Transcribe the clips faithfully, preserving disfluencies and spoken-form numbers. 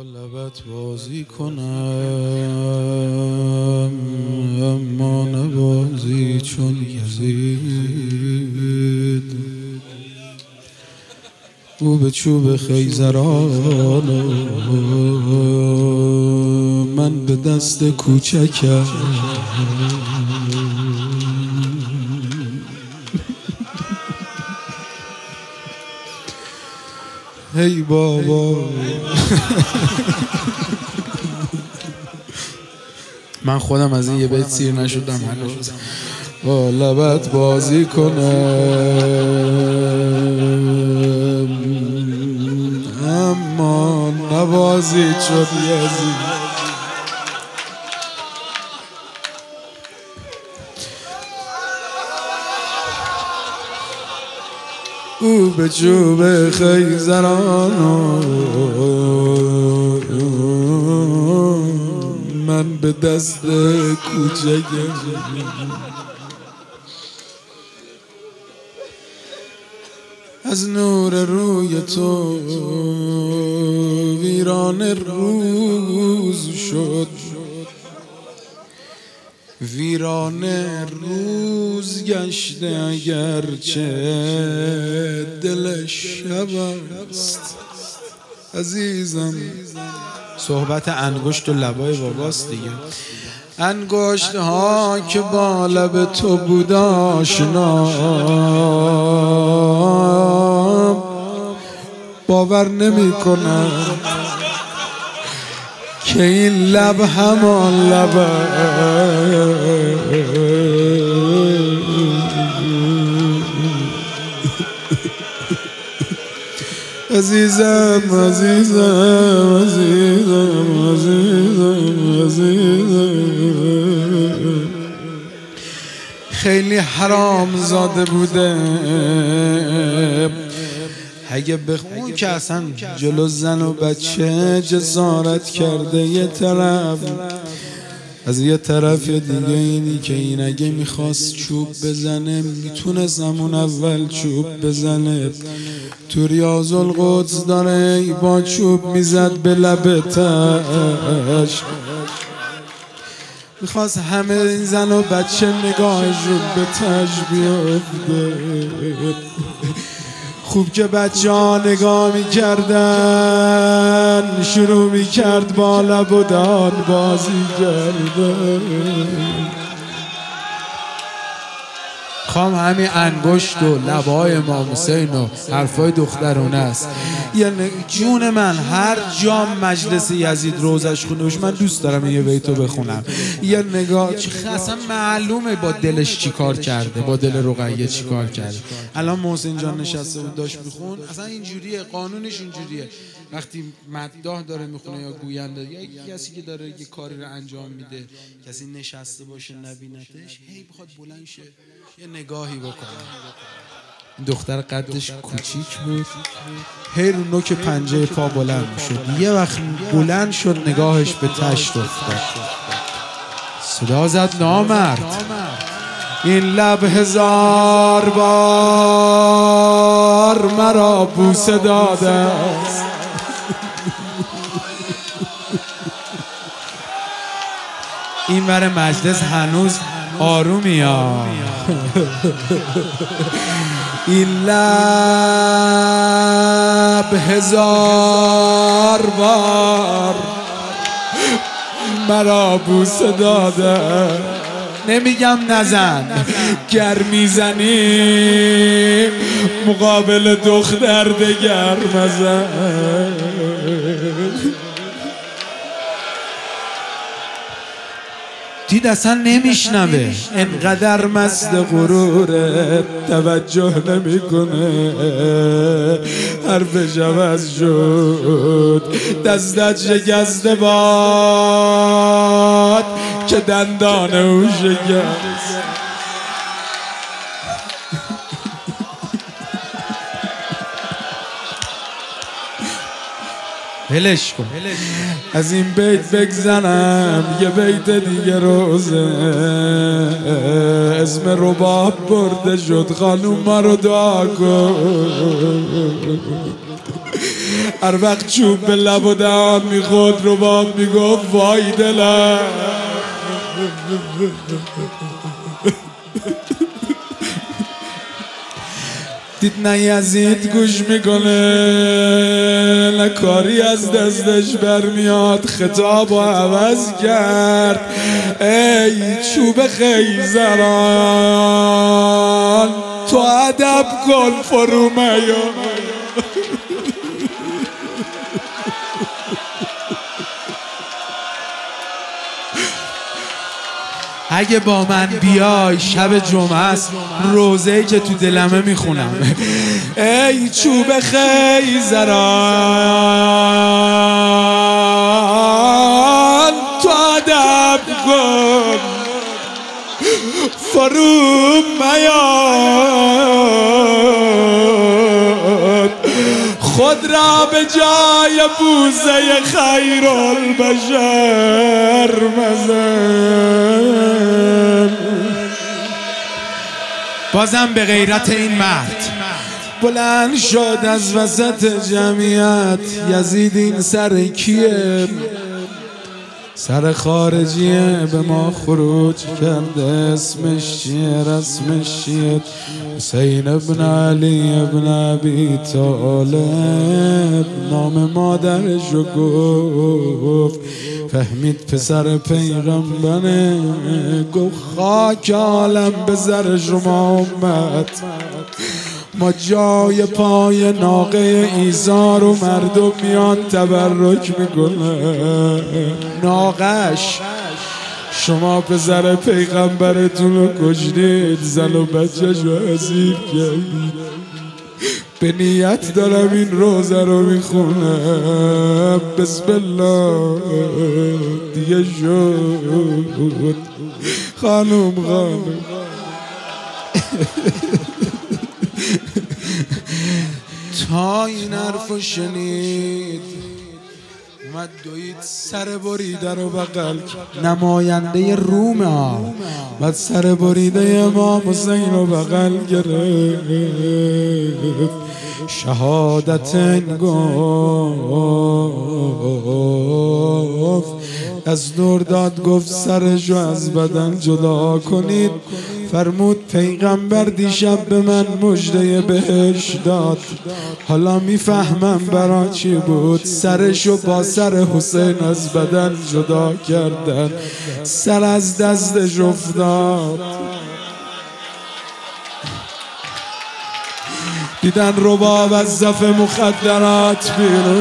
لبت بازی کنم اما نبازی چون یزید او به چوب خیزران من به دست کوچکم. هی بابا من خودم از این یه بیت سیر نشدم هنوز. با لبت بازی کنم اما نبازی چون یزید او به چوب خیزران من به دست کوچکم. از نور روی تو ویران روز شد، ویران روز گشته اگرچه دل شب است. عزیزم صحبت انگشت و لبای باباست دیگه. انگشت ها که با لب تو بود آشنا، باور نمی کنم که این لب همان لب عزیزم عزیزم عزیزم عزیزم عزیزم خیلی حرام زاده بوده اگه بخون که اصلا جلو زن و بچه جسارت کرده یه طرف، از یه طرف دیگه اینی که این اگه میخواست چوب بزنه میتونه زمان اول چوب بزنه. تو ریاض القدس داره با چوب میزد به لبتش، میخواست همه این زن و بچه نگاهشون به تش بیفته. خوب که بچه ها نگاه میکردن شروع میکرد با لب و دهان بازی کردن. خواهم همین انگشت و لبای امام حسین و حرفای دخترونه است. یعنی جون من هر جا مجلس یزید روزش خونه باشه من دوست دارم یه بیتو بخونم. یه نگاه اصلا معلومه با دلش چی کار کرده، با دل رقیه چی کار کرده. الان محسن جان نشسته بود داشت میخون، اصلا اینجوریه، قانونش اینجوریه. وقتی مداح داره میخونه یا گوینده یا کسی که داره یه کاری رو انجام میده، کسی نشسته باشه نبینتش، هی بخواد بلند شه یه نگاهی بکنه. دختر قدش کوچیک بود، هی رو نوک پنجه پا بلند شد. یه وقت بلند شد نگاهش به تشت افتاد، صدا زد نامرد این لب هزار بار مرا بوسه داده است. این ور مجلس هنوز آرومی ها. این لب هزار بار مرا بوسه داده، نمیگم نزن، گر میزنی مقابل دختر دگر مزن. دید اصلا نمیشنوه، انقدر مست غروره توجه نمیکنه. حرفش عوض شد، دستت شکسته باد که دندان او شکست. هلش کن. از این بیت بگذنم یه بیت دیگه روزه، اسم رباب برده شد خانوما رو دعا کن. هر وقت چوب به لب و دهان میخورد رباب میگفت وای دلم. دید نه یزید گوش میکنه، نه کاری از دستش برمیاد، خطاب و عوض کرد. ای چوب خیزران تو ادب کن فرو میا. اگه با من بیای شب جمعه است روزه‌ای که تو دلمه میخونم. ای چوب خیزران تو ادب کن فرو میاد، خود را به جای بوسه خیر البشر مزن. بازم به غیرت این مرد بلند شد از وسط جمعیت. یزید این سر کیه؟ سر خارجیه، به ما خروج کرده. اسمش چیه؟ رسمش چیه؟ حسین ابن علی ابن ابی طالب. نام مادرشو گفت، فهمید پسر پیغمبره، گفت خاک عالم به زر شما اومد. ما جای پای ناقه ایزار و مردم میان تبرک میکنه. ناقش شما پسر پیغمبرتون رو کشتید، زن و بچه‌ش رو اسیر کردید. به نیت دارم این روزه رو میخونم. بسم الله. دیگه شد خانم خانم. تا این حرفو شنید اومد دوید سر بریده رو بغل کرد. نماینده روم ها بعد سر بریده امام حسین رو بغل گرفت. شهادتن گفت، از دور داد گفت سرشو از بدن جدا کنید. فرمود پیغمبر دیشب به من مژده بهش داد، حالا میفهمم برا چی بود سرشو با سر حسین از بدن جدا کردن. سر از دستش افتاد. دیدن رباب از صف مخدرات بیرون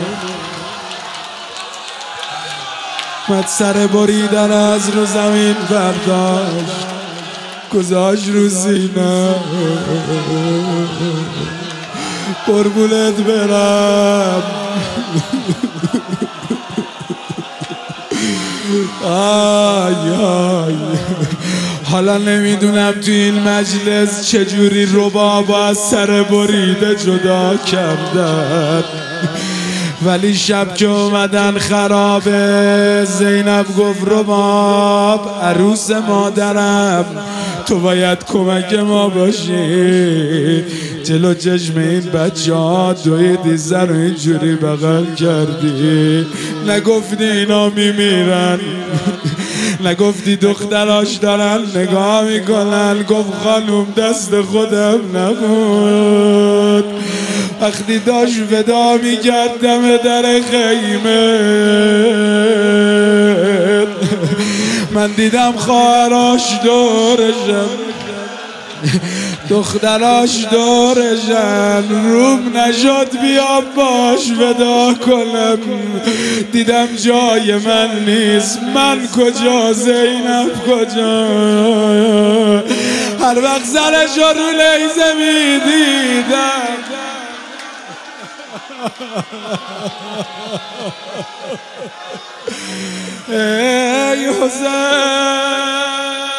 مد، سر بریدن از رو زمین برداشت گذاشت رو سینه. قربونت برم. آی آی. حالا نمیدونم تو این مجلس چجوری رباب از سر بریده جدا کردن، ولی شب که اومدن خرابه زینب گفت رباب عروس مادرم تو باید کمک ما باشی. جلو چشم این بچه ها دویدی زر و اینجوری بغل کردی. نگفتی اینا میمیرن، نگفتی دختراش دارن نگاه میکنن. گفت خانوم دست خودم نبود. وقتی داشت ودا میکرد دم در خیمه من دیدم خواهراش دورشم دختراش دورشن. روم نشد بیام باش ودا کنم. دیدم جای من نیست. من کجا زینب کجا؟ هر وقت زرش رو لیزه میدیدم ای حسین